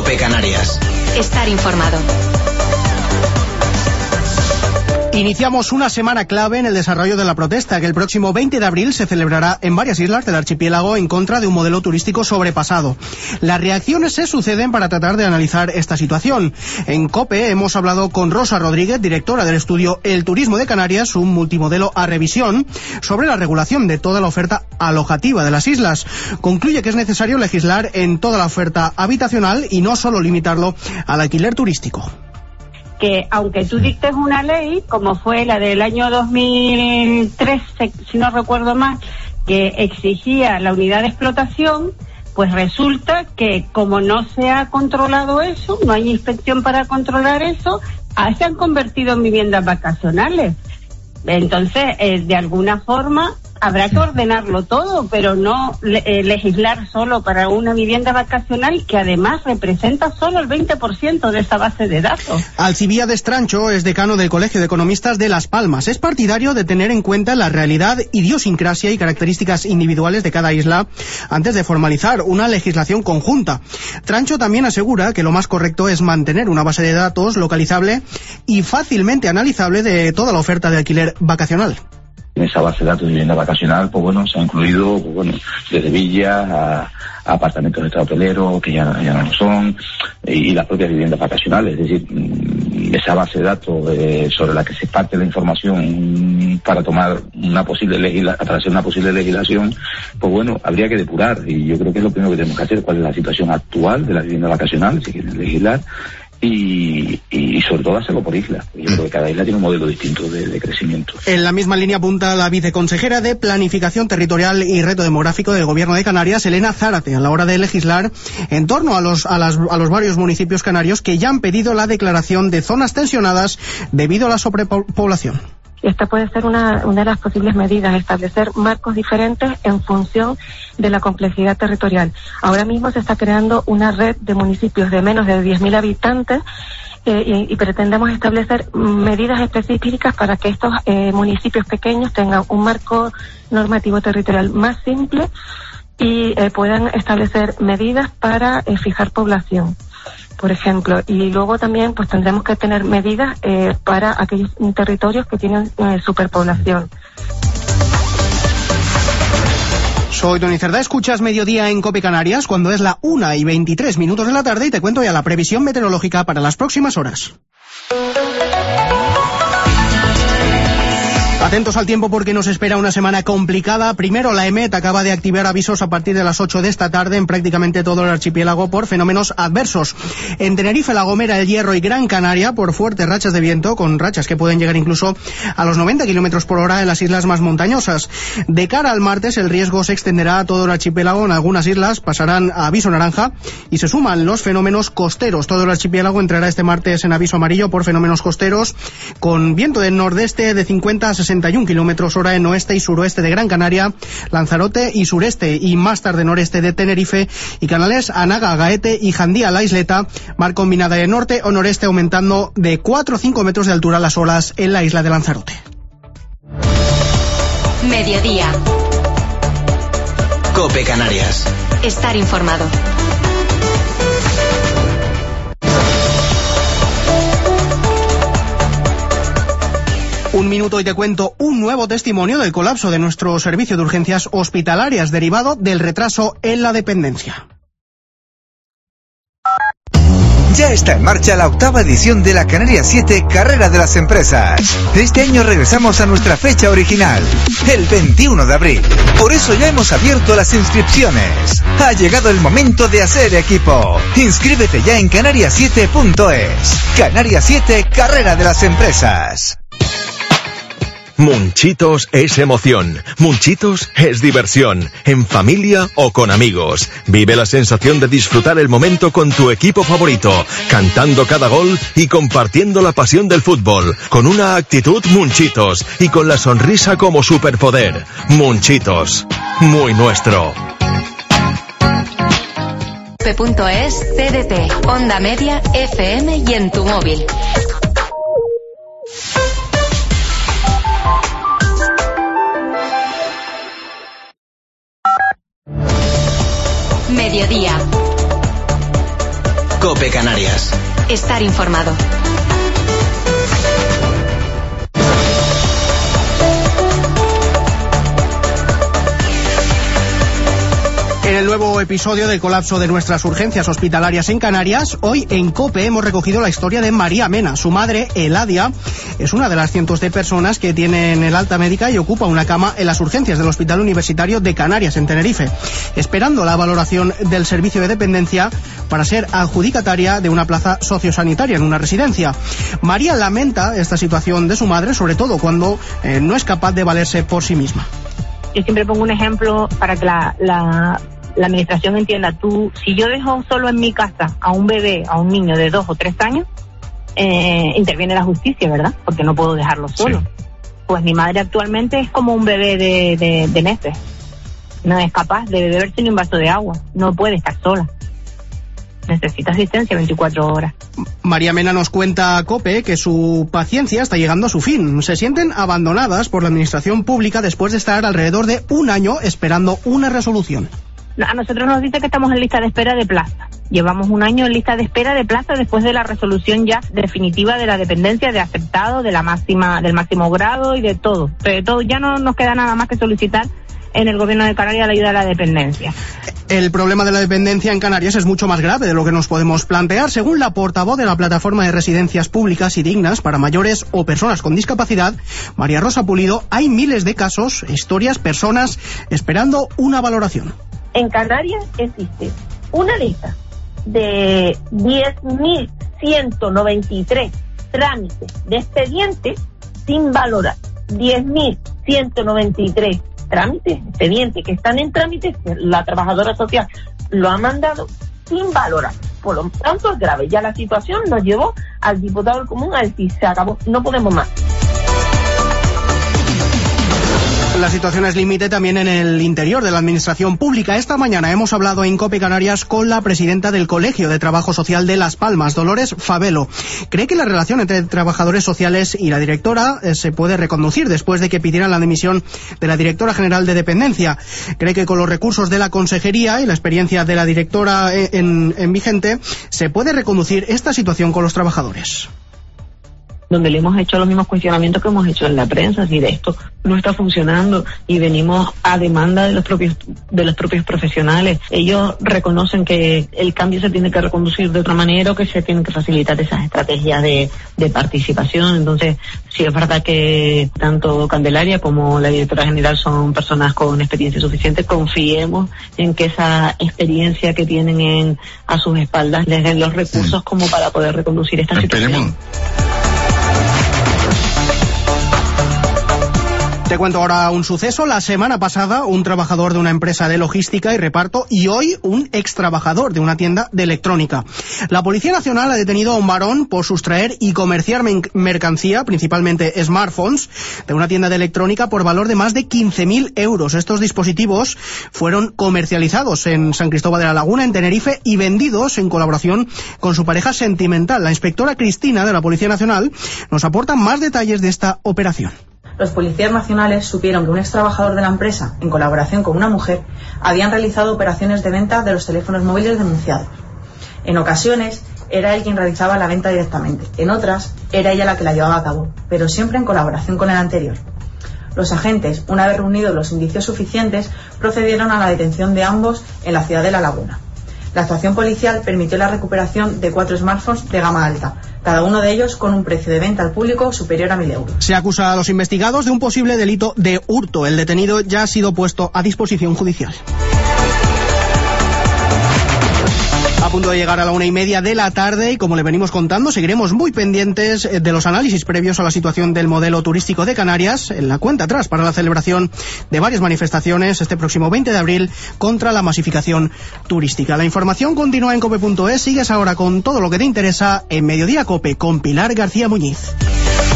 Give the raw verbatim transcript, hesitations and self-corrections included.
COPE Canarias. Estar informado. Iniciamos una semana clave en el desarrollo de la protesta que el próximo veinte de abril se celebrará en varias islas del archipiélago en contra de un modelo turístico sobrepasado. Las reacciones se suceden para tratar de analizar esta situación. En COPE hemos hablado con Rosa Rodríguez, directora del estudio El Turismo de Canarias, un multimodelo a revisión, sobre la regulación de toda la oferta alojativa de las islas. Concluye que es necesario legislar en toda la oferta habitacional y no solo limitarlo al alquiler turístico. Que aunque tú dictes una ley, como fue la del año dos mil tres, si no recuerdo mal, que exigía la unidad de explotación, pues resulta que como no se ha controlado eso, no hay inspección para controlar eso, se han convertido en viviendas vacacionales. Entonces, eh, de alguna forma, habrá que ordenarlo todo, pero no eh, legislar solo para una vivienda vacacional que además representa solo el veinte por ciento de esa base de datos. Alcibiades Estrancho es decano del Colegio de Economistas de Las Palmas. Es partidario de tener en cuenta la realidad, idiosincrasia y características individuales de cada isla antes de formalizar una legislación conjunta. Trancho también asegura que lo más correcto es mantener una base de datos localizable y fácilmente analizable de toda la oferta de alquiler vacacional. En esa base de datos de vivienda vacacional, pues bueno, se ha incluido, pues bueno, desde villas a, a apartamentos extrahoteleros, que ya, ya no lo son, y, y las propias viviendas vacacionales. Es decir, esa base de datos eh, sobre la que se parte la información para tomar una posible legisla para hacer una posible legislación, pues bueno, habría que depurar. Y yo creo que es lo primero que tenemos que hacer, cuál es la situación actual de la vivienda vacacional, si quieren legislar. Y, y sobre todo hacerlo por isla. Yo creo que cada isla tiene un modelo distinto de, de crecimiento. En la misma línea apunta la viceconsejera de Planificación Territorial y Reto Demográfico del Gobierno de Canarias, Elena Zárate, a la hora de legislar en torno a los, a, las, a los varios municipios canarios que ya han pedido la declaración de zonas tensionadas debido a la sobrepoblación. Esta puede ser una, una de las posibles medidas, establecer marcos diferentes en función de la complejidad territorial. Ahora mismo se está creando una red de municipios de menos de diez mil habitantes eh, y, y pretendemos establecer medidas específicas para que estos eh, municipios pequeños tengan un marco normativo territorial más simple y eh, puedan establecer medidas para eh, fijar población, por ejemplo, y luego también pues tendremos que tener medidas eh, para aquellos territorios que tienen eh, superpoblación. Soy Tony Cerdá, escuchas Mediodía en COPE Canarias cuando es la una y veintitrés minutos de la tarde y te cuento ya la previsión meteorológica para las próximas horas. Atentos al tiempo porque nos espera una semana complicada. Primero, la EMET acaba de activar avisos a partir de las ocho de esta tarde en prácticamente todo el archipiélago por fenómenos adversos. En Tenerife, La Gomera, El Hierro y Gran Canaria por fuertes rachas de viento, con rachas que pueden llegar incluso a los noventa kilómetros por hora en las islas más montañosas. De cara al martes, el riesgo se extenderá a todo el archipiélago. En algunas islas pasarán a aviso naranja y se suman los fenómenos costeros. Todo el archipiélago entrará este martes en aviso amarillo por fenómenos costeros, con viento del nordeste de cincuenta a sesenta y un kilómetros hora en oeste y suroeste de Gran Canaria, Lanzarote y sureste y más tarde noreste de Tenerife y canales Anaga, Gaete y Jandía, la isleta, mar combinada de norte o noreste aumentando de cuatro o cinco metros de altura las olas en la isla de Lanzarote. Mediodía. COPE Canarias. Estar informado. Un minuto y te cuento un nuevo testimonio del colapso de nuestro servicio de urgencias hospitalarias derivado del retraso en la dependencia. Ya está en marcha la octava edición de la Canarias siete Carrera de las Empresas. Este año regresamos a nuestra fecha original, el veintiuno de abril. Por eso ya hemos abierto las inscripciones. Ha llegado el momento de hacer equipo. Inscríbete ya en canarias siete punto es. Canarias siete Carrera de las Empresas. Munchitos es emoción, Munchitos es diversión, en familia o con amigos. Vive la sensación de disfrutar el momento con tu equipo favorito, cantando cada gol y compartiendo la pasión del fútbol, con una actitud Munchitos y con la sonrisa como superpoder. Munchitos, muy nuestro. COPE.es, C D T, Onda Media, F M y en tu móvil. Mediodía. COPE Canarias. Estar informado. En el nuevo episodio del colapso de nuestras urgencias hospitalarias en Canarias, hoy en COPE hemos recogido la historia de María Mena. Su madre, Eladia, es una de las cientos de personas que tienen el alta médica y ocupa una cama en las urgencias del Hospital Universitario de Canarias, en Tenerife, esperando la valoración del servicio de dependencia para ser adjudicataria de una plaza sociosanitaria en una residencia. María lamenta esta situación de su madre, sobre todo cuando eh, no es capaz de valerse por sí misma. Yo siempre pongo un ejemplo para que la, la, la administración entienda. Tú, si yo dejo solo en mi casa a un bebé, a un niño de dos o tres años, eh, interviene la justicia, ¿verdad? Porque no puedo dejarlo solo. Sí. Pues mi madre actualmente es como un bebé de, de, de meses. No es capaz de beberse ni un vaso de agua. No puede estar sola. Necesita asistencia veinticuatro horas. María Mena nos cuenta a COPE que su paciencia está llegando a su fin. Se sienten abandonadas por la administración pública después de estar alrededor de un año esperando una resolución. A nosotros nos dice que estamos en lista de espera de plaza. Llevamos un año en lista de espera de plaza después de la resolución ya definitiva de la dependencia, de aceptado, de la máxima, del máximo grado y de todo. Pero de todo ya no nos queda nada más que solicitar en el gobierno de Canarias la ayuda a la dependencia. El problema de la dependencia en Canarias es mucho más grave de lo que nos podemos plantear. Según la portavoz de la Plataforma de Residencias Públicas y Dignas para Mayores o Personas con Discapacidad, María Rosa Pulido, hay miles de casos, historias, personas esperando una valoración. En Canarias existe una lista de diez mil ciento noventa y tres trámites de expedientes sin valorar. diez mil ciento noventa y tres trámites, expedientes que están en trámite, la trabajadora social lo ha mandado sin valorar. Por lo tanto es grave. Ya la situación nos llevó al diputado del común a decir, se acabó, no podemos más. La situación es límite también en el interior de la administración pública. Esta mañana hemos hablado en COPE Canarias con la presidenta del Colegio de Trabajo Social de Las Palmas, Dolores Favelo. Cree que la relación entre trabajadores sociales y la directora eh, se puede reconducir después de que pidieran la dimisión de la directora general de dependencia. Cree que con los recursos de la consejería y la experiencia de la directora en, en vigente se puede reconducir esta situación con los trabajadores. Donde le hemos hecho los mismos cuestionamientos que hemos hecho en la prensa, si de esto no está funcionando, y venimos a demanda de los propios de los propios profesionales. Ellos reconocen que el cambio se tiene que reconducir de otra manera o que se tienen que facilitar esas estrategias de, de participación. Entonces, sí es verdad que tanto Candelaria como la directora general son personas con experiencia suficiente. Confiemos en que esa experiencia que tienen en, a sus espaldas les den los recursos sí. como para poder reconducir esta Esperemos. situación. Te cuento ahora un suceso. La semana pasada, un trabajador de una empresa de logística y reparto y hoy un ex trabajador de una tienda de electrónica. La Policía Nacional ha detenido a un varón por sustraer y comerciar mercancía, principalmente smartphones, de una tienda de electrónica por valor de más de quince mil euros. Estos dispositivos fueron comercializados en San Cristóbal de la Laguna, en Tenerife, y vendidos en colaboración con su pareja sentimental. La inspectora Cristina de la Policía Nacional nos aporta más detalles de esta operación. Los policías nacionales supieron que un ex trabajador de la empresa, en colaboración con una mujer, habían realizado operaciones de venta de los teléfonos móviles denunciados. En ocasiones, era él quien realizaba la venta directamente. En otras, era ella la que la llevaba a cabo, pero siempre en colaboración con el anterior. Los agentes, una vez reunidos los indicios suficientes, procedieron a la detención de ambos en la ciudad de La Laguna. La actuación policial permitió la recuperación de cuatro smartphones de gama alta, cada uno de ellos con un precio de venta al público superior a mil euros. Se acusa a los investigados de un posible delito de hurto. El detenido ya ha sido puesto a disposición judicial. A punto de llegar a la una y media de la tarde y, como le venimos contando, seguiremos muy pendientes de los análisis previos a la situación del modelo turístico de Canarias en la cuenta atrás para la celebración de varias manifestaciones este próximo veinte de abril contra la masificación turística. La información continúa en cope punto es. Sigues ahora con todo lo que te interesa en Mediodía Cope con Pilar García Muñiz.